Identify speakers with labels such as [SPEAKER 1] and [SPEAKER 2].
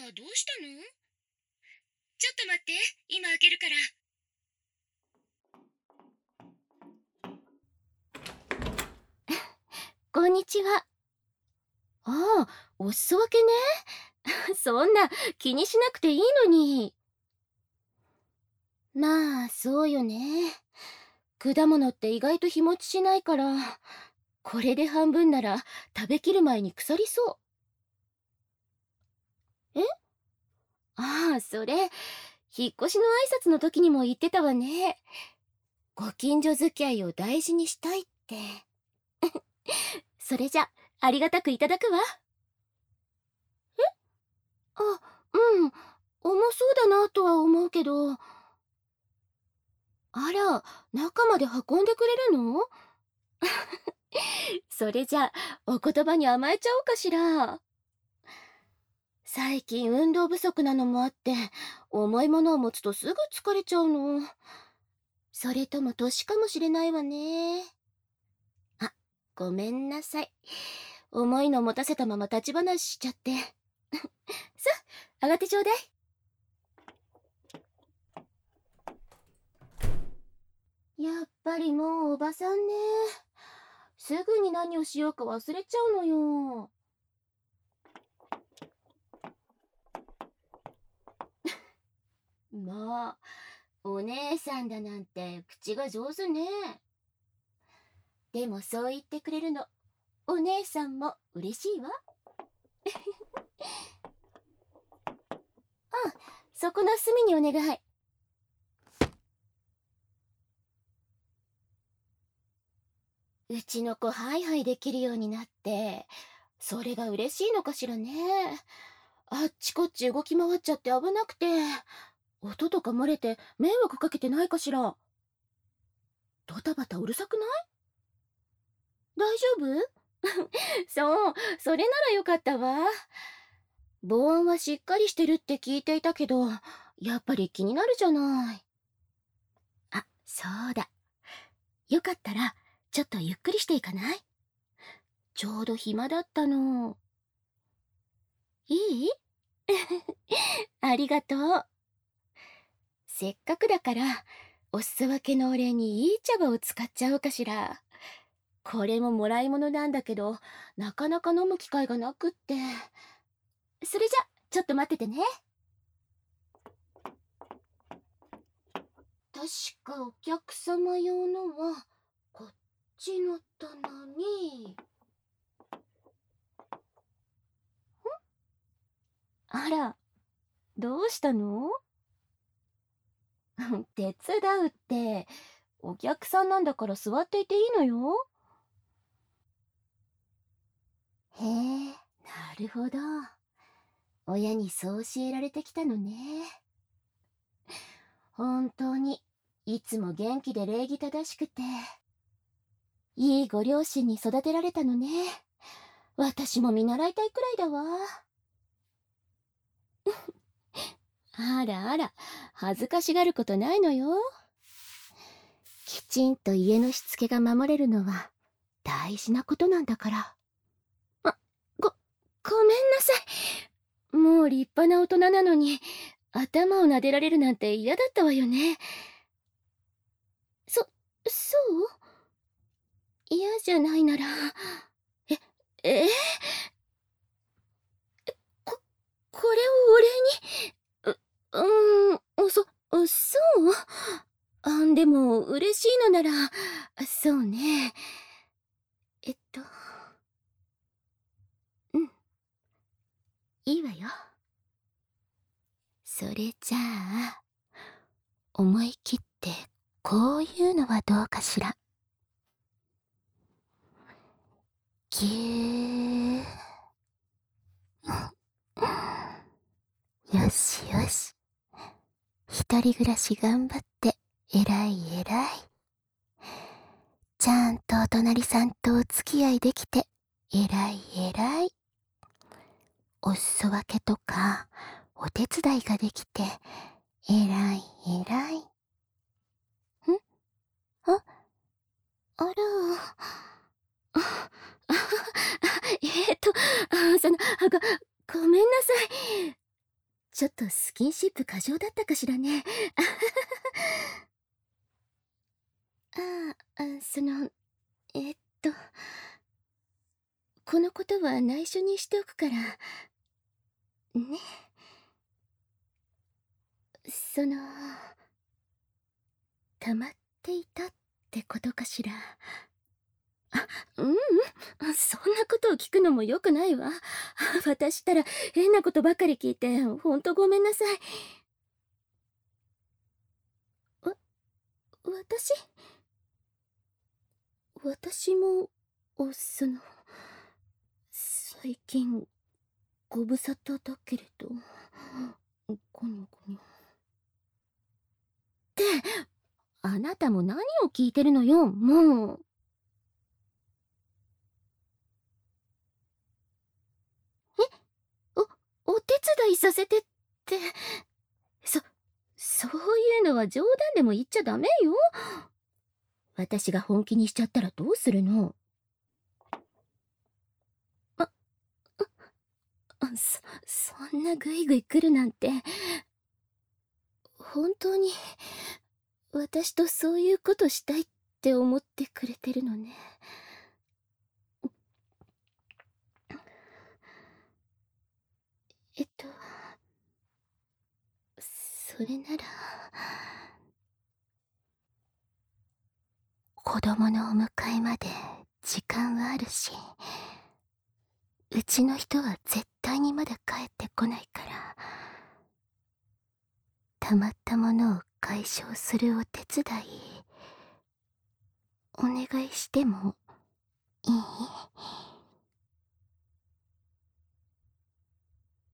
[SPEAKER 1] どうしたの？ちょっと待って、今開けるから。
[SPEAKER 2] こんにちは。ああ、お裾分けね。そんな気にしなくていいのに。まあ、そうよね。果物って意外と日持ちしないから、これで半分なら食べきる前に腐りそう。ああ、それ、引っ越しの挨拶の時にも言ってたわね。ご近所付き合いを大事にしたいって。それじゃ、ありがたくいただくわ。あ、うん、重そうだなとは思うけど。あら、中まで運んでくれるの？それじゃ、お言葉に甘えちゃおうかしら。最近運動不足なのもあって、重いものを持つとすぐ疲れちゃうの。それとも年かもしれないわね。あ、ごめんなさい。重いの持たせたまま立ち話しちゃって。さあ、上がってちょうだい。やっぱりもうおばさんね。すぐに何をしようか忘れちゃうのよ。もう、お姉さんだなんて口が上手ね。でもそう言ってくれるの、お姉さんも嬉しいわ。あ、そこの隅にお願い。うちの子ハイハイできるようになって、それが嬉しいのかしらね。あっちこっち動き回っちゃって危なくて、音とか漏れて迷惑かけてないかしら。ドタバタうるさくない？大丈夫？そう、それならよかったわ。防音はしっかりしてるって聞いていたけど、やっぱり気になるじゃない。あ、そうだ。よかったら、ちょっとゆっくりしていかない？ちょうど暇だったの。いい？ありがとう。せっかくだから、お裾分けのお礼にいい茶葉を使っちゃおうかしら。これももらい物なんだけど、なかなか飲む機会がなくって。それじゃ、ちょっと待っててね。確かお客様用のは、こっちの棚に。あら、どうしたの？手伝うって、お客さんなんだから座っていていいのよ。へえ、なるほど。親にそう教えられてきたのね。本当に、いつも元気で礼儀正しくて、いいご両親に育てられたのね。私も見習いたいくらいだわ。あらあら、恥ずかしがることないのよ。きちんと家のしつけが守れるのは大事なことなんだから。あ、ごめんなさい。もう立派な大人なのに、頭を撫でられるなんて嫌だったわよね。そう嫌じゃないなら。え、えーこ、これをお礼に。そうでも、嬉しいのなら、そうね。えっと、うん、いいわよ。それじゃあ、思い切って、こういうのはどうかしら。ぎゅー。よしよし。一人暮らし頑張って、えらいえらい。ちゃんとお隣さんとお付き合いできて、えらいえらい。お裾分けとか、お手伝いができて、えらいえらい。あ、あら。あ、あ、えーっと、その、ごめんなさい。 スキンシップ過剰だったかしらね。えっと、このことは内緒にしておくから、ね。溜まっていたってことかしら。そんなことを聞くのも良くないわ。私ったら変なことばっかり聞いて、ほんとごめんなさい。わ、私私も、最近、ご無沙汰だけれど、ゴニョゴニョ。って、あなたも何を聞いてるのよ、もう。お手伝いさせてって、そ、そういうのは冗談でも言っちゃダメよ。私が本気にしちゃったらどうするの？あ、そんなグイグイ来るなんて、本当に、私とそういうことしたいって思ってくれてるのね。えっと、それなら、子供のお迎えまで時間はあるし、うちの人は絶対にまだ帰ってこないから、たまったものを解消するお手伝い、お願いしてもいい？